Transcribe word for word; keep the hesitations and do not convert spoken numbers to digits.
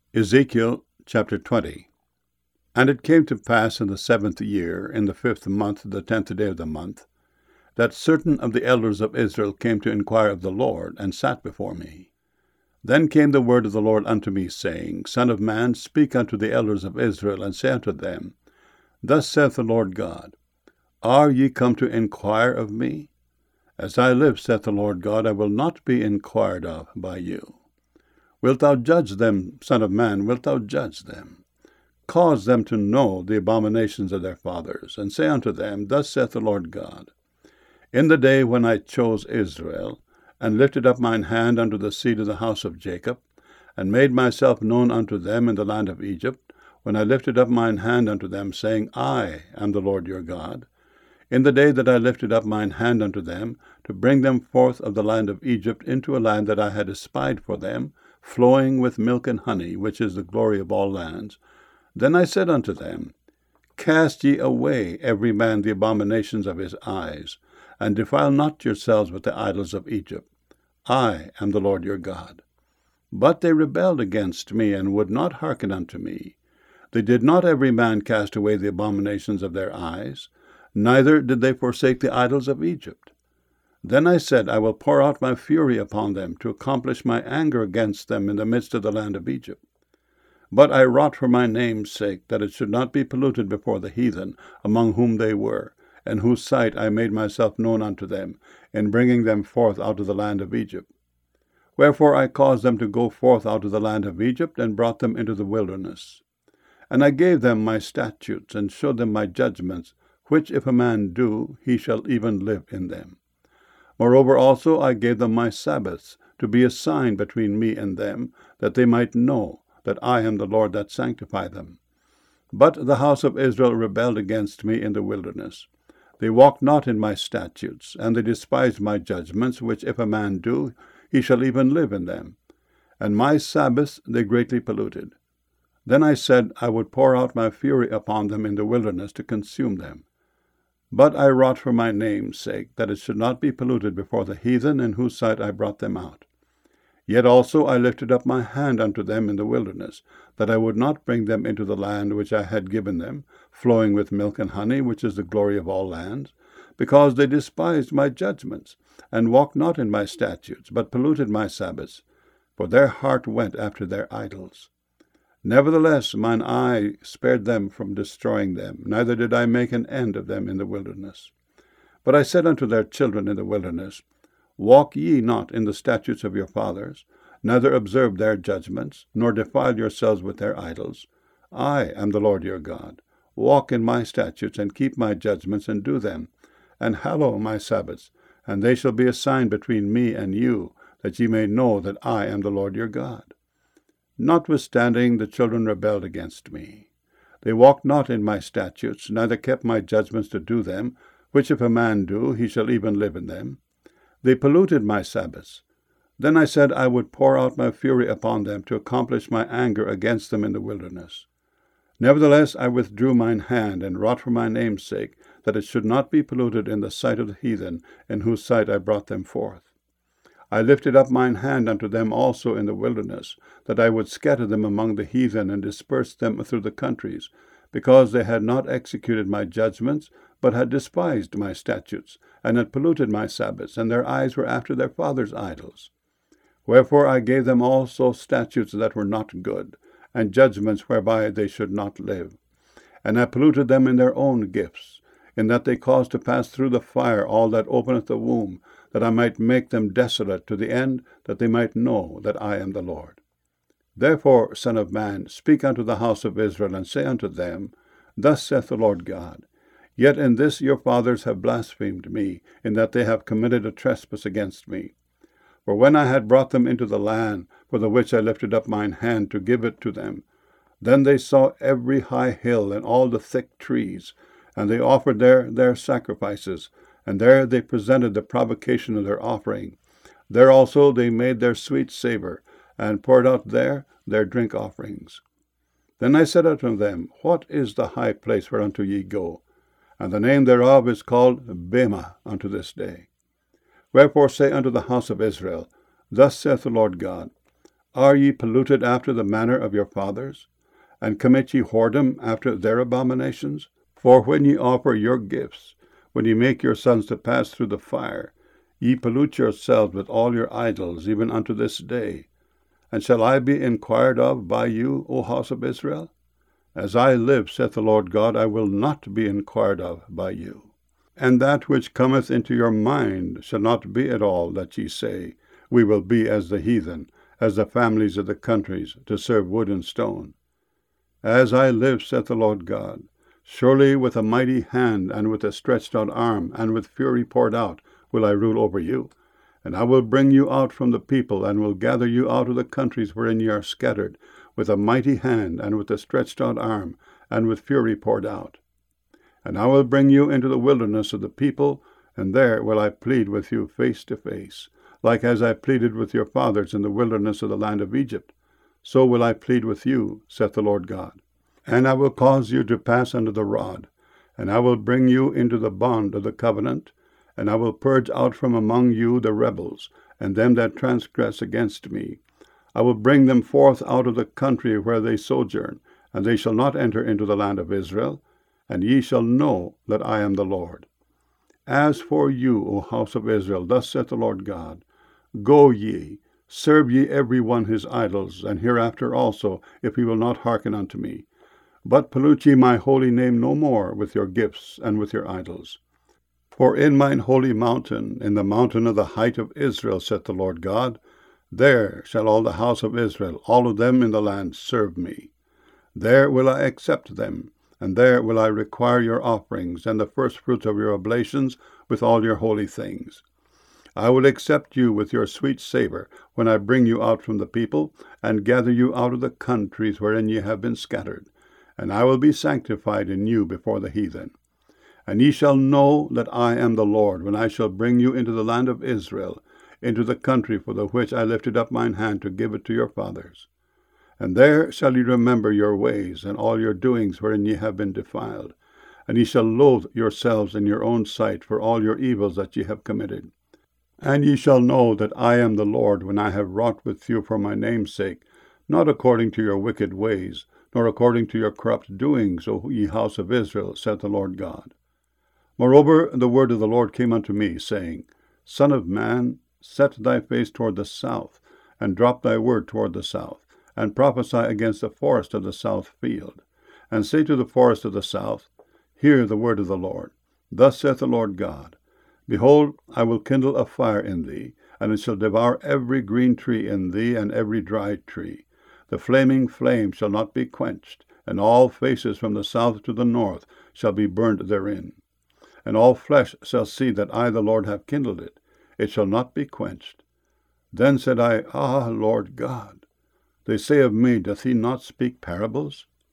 Ezekiel chapter twenty. And it came to pass in the seventh year, in the fifth month, the tenth day of the month, that certain of the elders of Israel came to inquire of the Lord, and sat before me. Then came the word of the Lord unto me, saying, Son of man, speak unto the elders of Israel, and say unto them, Thus saith the Lord God, Are ye come to inquire of me? As I live, saith the Lord God, I will not be inquired of by you. Wilt thou judge them, Son of man, wilt thou judge them? Cause them to know the abominations of their fathers, and say unto them, Thus saith the Lord God, In the day when I chose Israel, and lifted up mine hand unto the seed of the house of Jacob, and made myself known unto them in the land of Egypt, when I lifted up mine hand unto them, saying, I am the Lord your God, in the day that I lifted up mine hand unto them, to bring them forth of the land of Egypt into a land that I had espied for them, flowing with milk and honey, which is the glory of all lands. Then I said unto them, Cast ye away every man the abominations of his eyes, and defile not yourselves with the idols of Egypt. I am the Lord your God. But they rebelled against me, and would not hearken unto me. They did not every man cast away the abominations of their eyes, neither did they forsake the idols of Egypt. Then I said, I will pour out my fury upon them, to accomplish my anger against them in the midst of the land of Egypt. But I wrought for my name's sake, that it should not be polluted before the heathen, among whom they were, in whose sight I made myself known unto them, in bringing them forth out of the land of Egypt. Wherefore I caused them to go forth out of the land of Egypt, and brought them into the wilderness. And I gave them my statutes, and showed them my judgments, which if a man do, he shall even live in them. Moreover also I gave them my Sabbaths, to be a sign between me and them, that they might know that I am the Lord that sanctify them. But the house of Israel rebelled against me in the wilderness. They walked not in my statutes, and they despised my judgments, which if a man do, he shall even live in them. And my Sabbaths they greatly polluted. Then I said, I would pour out my fury upon them in the wilderness to consume them. But I wrought for my name's sake, that it should not be polluted before the heathen, in whose sight I brought them out. Yet also I lifted up my hand unto them in the wilderness, that I would not bring them into the land which I had given them, flowing with milk and honey, which is the glory of all lands, because they despised my judgments, and walked not in my statutes, but polluted my Sabbaths, for their heart went after their idols. Nevertheless mine eye spared them from destroying them, neither did I make an end of them in the wilderness. But I said unto their children in the wilderness, Walk ye not in the statutes of your fathers, neither observe their judgments, nor defile yourselves with their idols. I am the Lord your God. Walk in my statutes, and keep my judgments, and do them, and hallow my Sabbaths, and they shall be a sign between me and you, that ye may know that I am the Lord your God. Notwithstanding the children rebelled against me. They walked not in my statutes, neither kept my judgments to do them, which if a man do, he shall even live in them. They polluted my Sabbaths. Then I said I would pour out my fury upon them, to accomplish my anger against them in the wilderness. Nevertheless I withdrew mine hand, and wrought for my name's sake, that it should not be polluted in the sight of the heathen, in whose sight I brought them forth. I lifted up mine hand unto them also in the wilderness, that I would scatter them among the heathen, and disperse them through the countries, because they had not executed my judgments, but had despised my statutes, and had polluted my Sabbaths, and their eyes were after their fathers' idols. Wherefore I gave them also statutes that were not good, and judgments whereby they should not live. And I polluted them in their own gifts, in that they caused to pass through the fire all that openeth the womb, that I might make them desolate, to the end that they might know that I am the Lord. Therefore, Son of man, speak unto the house of Israel, and say unto them, Thus saith the Lord God, Yet in this your fathers have blasphemed me, in that they have committed a trespass against me. For when I had brought them into the land, for the which I lifted up mine hand to give it to them, then they saw every high hill and all the thick trees, and they offered there their sacrifices, and there they presented the provocation of their offering. There also they made their sweet savour, and poured out there their drink offerings. Then I said unto them, What is the high place whereunto ye go? And the name thereof is called Bema unto this day. Wherefore say unto the house of Israel, Thus saith the Lord God, Are ye polluted after the manner of your fathers? And commit ye whoredom after their abominations? For when ye offer your gifts, when ye make your sons to pass through the fire, ye pollute yourselves with all your idols, even unto this day. And shall I be inquired of by you, O house of Israel? As I live, saith the Lord God, I will not be inquired of by you. And that which cometh into your mind shall not be at all that ye say, We will be as the heathen, as the families of the countries, to serve wood and stone. As I live, saith the Lord God, surely with a mighty hand, and with a stretched out arm, and with fury poured out, will I rule over you. And I will bring you out from the people, and will gather you out of the countries wherein ye are scattered, with a mighty hand, and with a stretched out arm, and with fury poured out. And I will bring you into the wilderness of the people, and there will I plead with you face to face, like as I pleaded with your fathers in the wilderness of the land of Egypt. So will I plead with you, saith the Lord God. And I will cause you to pass under the rod, and I will bring you into the bond of the covenant, and I will purge out from among you the rebels, and them that transgress against me. I will bring them forth out of the country where they sojourn, and they shall not enter into the land of Israel, and ye shall know that I am the Lord. As for you, O house of Israel, thus saith the Lord God, Go ye, serve ye every one his idols, and hereafter also, if he will not hearken unto me. But pollute ye my holy name no more with your gifts and with your idols. For in mine holy mountain, in the mountain of the height of Israel, saith the Lord God, there shall all the house of Israel, all of them in the land, serve me. There will I accept them, and there will I require your offerings, and the firstfruits of your oblations, with all your holy things. I will accept you with your sweet savour, when I bring you out from the people, and gather you out of the countries wherein ye have been scattered. And I will be sanctified in you before the heathen. And ye shall know that I am the Lord, when I shall bring you into the land of Israel, into the country for the which I lifted up mine hand to give it to your fathers. And there shall ye remember your ways, and all your doings wherein ye have been defiled. And ye shall loathe yourselves in your own sight for all your evils that ye have committed. And ye shall know that I am the Lord, when I have wrought with you for my name's sake, not according to your wicked ways, nor according to your corrupt doings, O ye house of Israel, saith the Lord God. Moreover, the word of the Lord came unto me, saying, Son of man, set thy face toward the south, and drop thy word toward the south, and prophesy against the forest of the south field. And say to the forest of the south, Hear the word of the Lord. Thus saith the Lord God, Behold, I will kindle a fire in thee, and it shall devour every green tree in thee, and every dry tree. The flaming flame shall not be quenched, and all faces from the south to the north shall be burned therein. And all flesh shall see that I, the Lord, have kindled it. It shall not be quenched. Then said I, Ah, Lord God, they say of me, Doth he not speak parables?